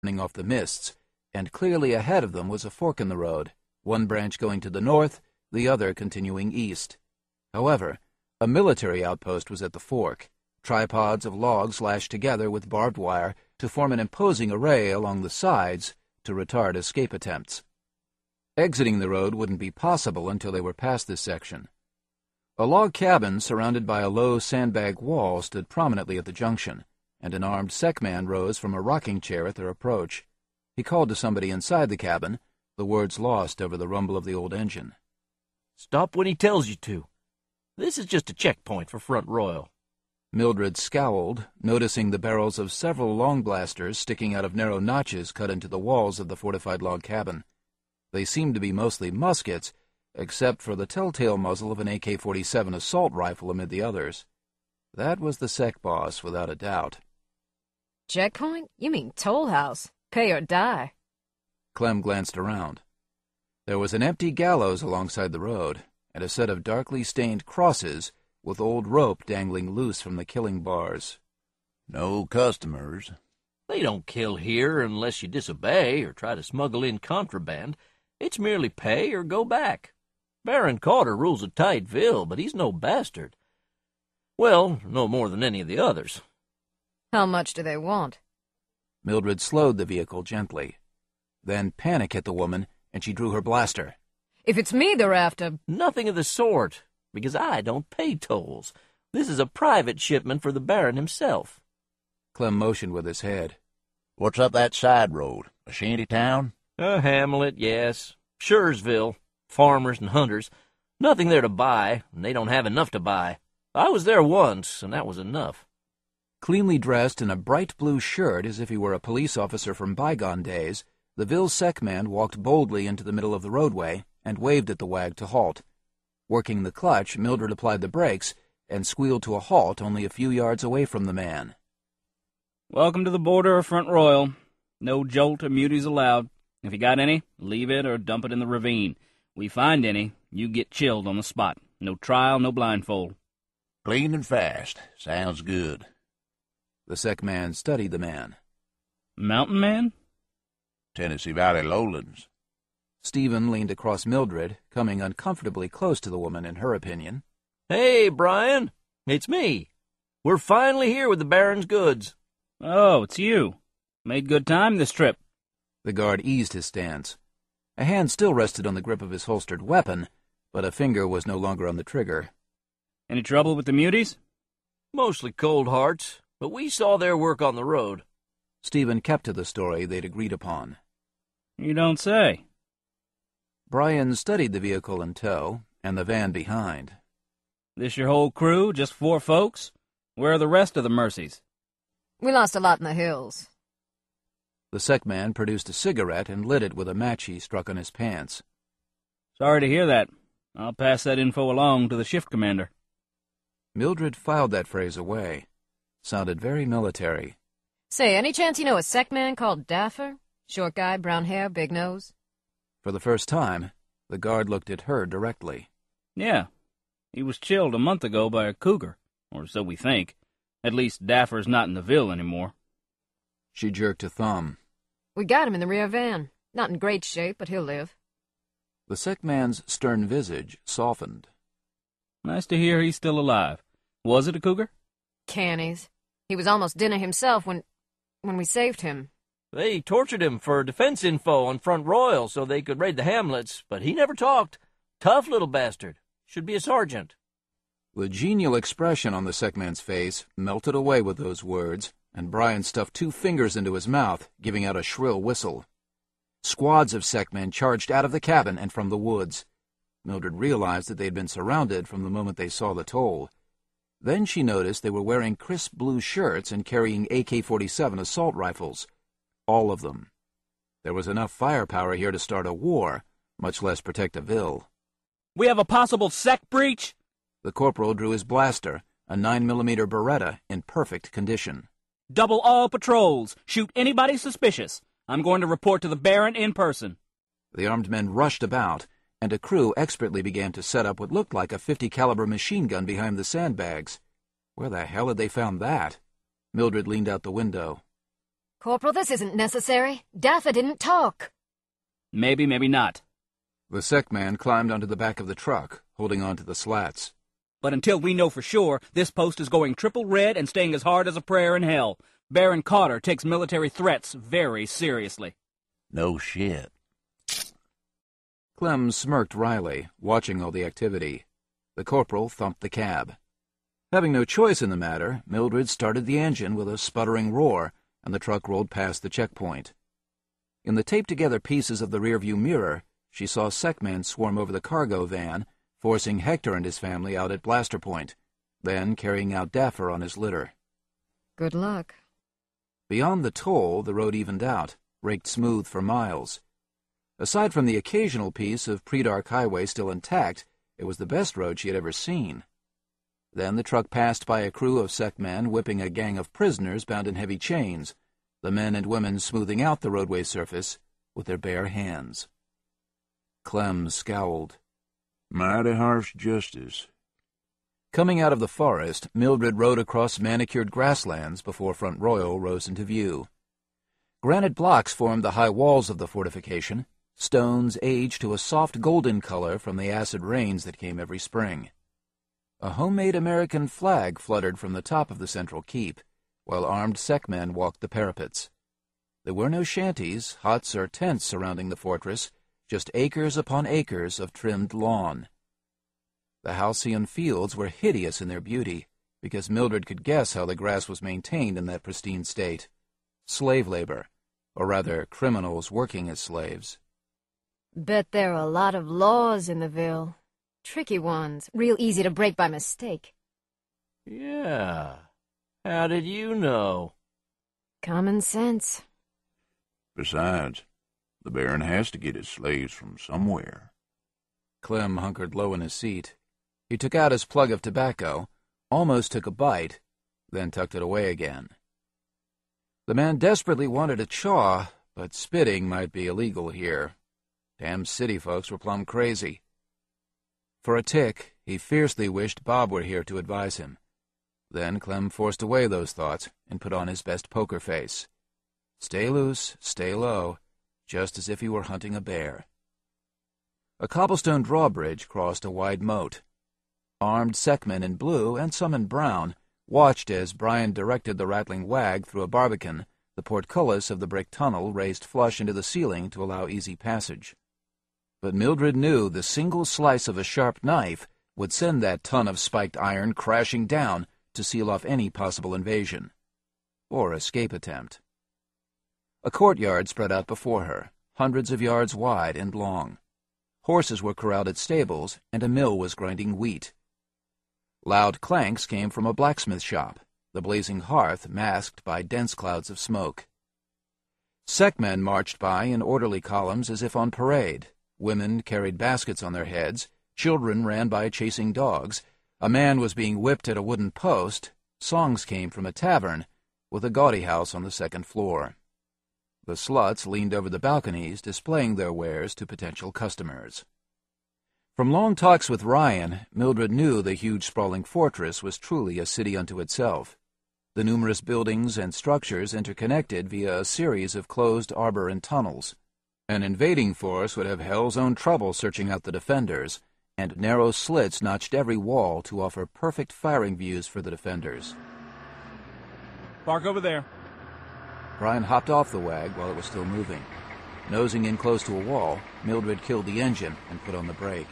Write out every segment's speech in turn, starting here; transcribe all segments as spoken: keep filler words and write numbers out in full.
burning off the mists, and clearly ahead of them was a fork in the road, one branch going to the north, the other continuing east. However, a military outpost was at the fork, tripods of logs lashed together with barbed wire to form an imposing array along the sides to retard escape attempts. Exiting the road wouldn't be possible until they were past this section. A log cabin surrounded by a low sandbag wall stood prominently at the junction, and an armed SecMan rose from a rocking chair at their approach. He called to somebody inside the cabin, the words lost over the rumble of the old engine. "Stop when he tells you to. This is just a checkpoint for Front Royal." Mildred scowled, noticing the barrels of several long blasters sticking out of narrow notches cut into the walls of the fortified log cabin. They seemed to be mostly muskets, except for the telltale muzzle of an A K forty-seven assault rifle amid the others. That was the Sec boss, without a doubt. Checkpoint? You mean toll house. Pay or die. Clem glanced around. There was an empty gallows alongside the road, and a set of darkly stained crosses with old rope dangling loose from the killing bars. "No customers." "They don't kill here unless you disobey or try to smuggle in contraband. It's merely pay or go back. Baron Carter rules a tight Ville, but he's no bastard. Well, no more than any of the others." How much do they want? Mildred slowed the vehicle gently. Then panic hit the woman, and she drew her blaster. If it's me they're after... "Nothing of the sort, because I don't pay tolls. This is a private shipment for the Baron himself." Clem motioned with his head. "What's up that side road? A shanty town?" A hamlet, yes. Shursville. Farmers and hunters. Nothing there to buy, and they don't have enough to buy. I was there once, and that was enough." Cleanly dressed in a bright blue shirt as if he were a police officer from bygone days, the Ville SecMan walked boldly into the middle of the roadway and waved at the wag to halt. Working the clutch, Mildred applied the brakes and squealed to a halt only a few yards away from the man. "Welcome to the border of Front Royal. No jolt or muties allowed. If you got any, leave it or dump it in the ravine. We find any, you get chilled on the spot. No trial, no blindfold." "Clean and fast. Sounds good." The SecMan studied the man. "Mountain man?" "Tennessee Valley lowlands." Stephen leaned across Mildred, coming uncomfortably close to the woman in her opinion. "Hey, Brian. It's me. We're finally here with the Baron's goods." "Oh, it's you. Made good time this trip." The guard eased his stance. A hand still rested on the grip of his holstered weapon, but a finger was no longer on the trigger. "Any trouble with the muties?" "Mostly cold hearts, but we saw their work on the road." Stephen kept to the story they'd agreed upon. "You don't say." Brian studied the vehicle in tow, and the van behind. "This your whole crew, just four folks? Where are the rest of the mercies?" We lost a lot in the hills. The SecMan produced a cigarette and lit it with a match he struck on his pants. "Sorry to hear that. I'll pass that info along to the shift commander." Mildred filed that phrase away. Sounded very military. Say, any chance you know a SecMan called Daffer? Short guy, brown hair, big nose? For the first time, the guard looked at her directly. "Yeah. He was chilled a month ago by a cougar, or so we think. At least Daffer's not in the Ville anymore." She jerked a thumb. We got him in the rear van. Not in great shape, but he'll live. The SecMan's stern visage softened. "Nice to hear he's still alive. Was it a cougar?" Cannies. He was almost dinner himself when... when we saved him. "They tortured him for defense info on Front Royal so they could raid the hamlets, but he never talked. Tough little bastard. Should be a sergeant." The genial expression on the SecMan's face melted away with those words, and Brian stuffed two fingers into his mouth, giving out a shrill whistle. Squads of SecMen charged out of the cabin and from the woods. Mildred realized that they had been surrounded from the moment they saw the toll. Then she noticed they were wearing crisp blue shirts and carrying A K forty-seven assault rifles. All of them. There was enough firepower here to start a war, much less protect a Ville. "We have a possible Sec breach?" The corporal drew his blaster, a nine millimeter Beretta in perfect condition. "Double all patrols. Shoot anybody suspicious. I'm going to report to the Baron in person." The armed men rushed about, and a crew expertly began to set up what looked like a fifty caliber machine gun behind the sandbags. Where the hell had they found that? Mildred leaned out the window. Corporal, this isn't necessary. Daffa didn't talk. Maybe, maybe not. The sick man climbed onto the back of the truck, holding on to the slats. But until we know for sure, this post is going triple red and staying as hard as a prayer in hell. Baron Carter takes military threats very seriously. No shit. Clem smirked wryly, watching all the activity. The corporal thumped the cab. Having no choice in the matter, Mildred started the engine with a sputtering roar, and the truck rolled past the checkpoint. In the taped-together pieces of the rearview mirror, she saw Seckman swarm over the cargo van, forcing Hector and his family out at Blaster Point, then carrying out Daffer on his litter. Good luck. Beyond the toll, the road evened out, raked smooth for miles. Aside from the occasional piece of pre-dark highway still intact, it was the best road she had ever seen. Then the truck passed by a crew of Seckmen whipping a gang of prisoners bound in heavy chains, the men and women smoothing out the roadway surface with their bare hands. Clem scowled. Mighty harsh justice. Coming out of the forest, Mildred rode across manicured grasslands before Front Royal rose into view. Granite blocks formed the high walls of the fortification, stones aged to a soft golden color from the acid rains that came every spring. A homemade American flag fluttered from the top of the central keep, while armed Seckmen walked the parapets. There were no shanties, huts, or tents surrounding the fortress, just acres upon acres of trimmed lawn. The halcyon fields were hideous in their beauty, because Mildred could guess how the grass was maintained in that pristine state. Slave labor, or rather criminals working as slaves. Bet there are a lot of laws in the Ville. Tricky ones, real easy to break by mistake. Yeah. How did you know? Common sense. Besides, the Baron has to get his slaves from somewhere. Clem hunkered low in his seat. He took out his plug of tobacco, almost took a bite, then tucked it away again. The man desperately wanted a chaw, but spitting might be illegal here. Damn city folks were plumb crazy. For a tick, he fiercely wished Bob were here to advise him. Then Clem forced away those thoughts and put on his best poker face. Stay loose, stay low, just as if he were hunting a bear. A cobblestone drawbridge crossed a wide moat. Armed Seckmen in blue and some in brown watched as Brian directed the rattling wag through a barbican, the portcullis of the brick tunnel raised flush into the ceiling to allow easy passage. But Mildred knew the single slice of a sharp knife would send that ton of spiked iron crashing down to seal off any possible invasion, or escape attempt. A courtyard spread out before her, hundreds of yards wide and long. Horses were corralled at stables, and a mill was grinding wheat. Loud clanks came from a blacksmith shop, the blazing hearth masked by dense clouds of smoke. Seckmen marched by in orderly columns as if on parade. Women carried baskets on their heads, children ran by chasing dogs, a man was being whipped at a wooden post, songs came from a tavern, with a gaudy house on the second floor. The sluts leaned over the balconies, displaying their wares to potential customers. From long talks with Ryan, Mildred knew the huge sprawling fortress was truly a city unto itself. The numerous buildings and structures interconnected via a series of closed arbor and tunnels. An invading force would have hell's own trouble searching out the defenders, and narrow slits notched every wall to offer perfect firing views for the defenders. Park over there. Brian hopped off the wag while it was still moving. Nosing in close to a wall, Mildred killed the engine and put on the brake.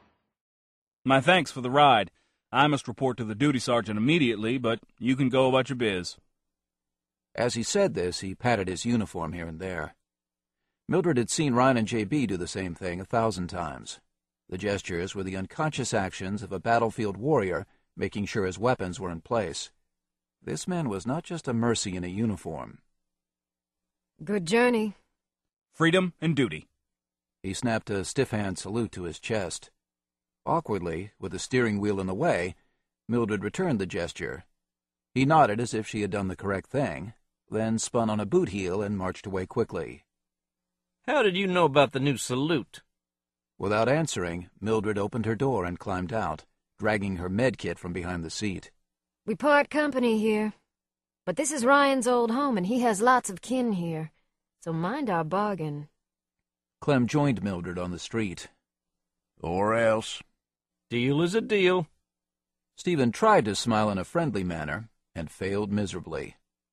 My thanks for the ride. I must report to the duty sergeant immediately, but you can go about your biz. As he said this, he patted his uniform here and there. Mildred had seen Ryan and J B do the same thing a thousand times. The gestures were the unconscious actions of a battlefield warrior making sure his weapons were in place. This man was not just a mercy in a uniform. Good journey. Freedom and duty. He snapped a stiff-hand salute to his chest. Awkwardly, with the steering wheel in the way, Mildred returned the gesture. He nodded as if she had done the correct thing, then spun on a boot heel and marched away quickly. How did you know about the new salute? Without answering, Mildred opened her door and climbed out, dragging her med kit from behind the seat. We part company here. But this is Ryan's old home, and he has lots of kin here. So mind our bargain. Clem joined Mildred on the street. Or else. Deal is a deal. Stephen tried to smile in a friendly manner, and failed miserably.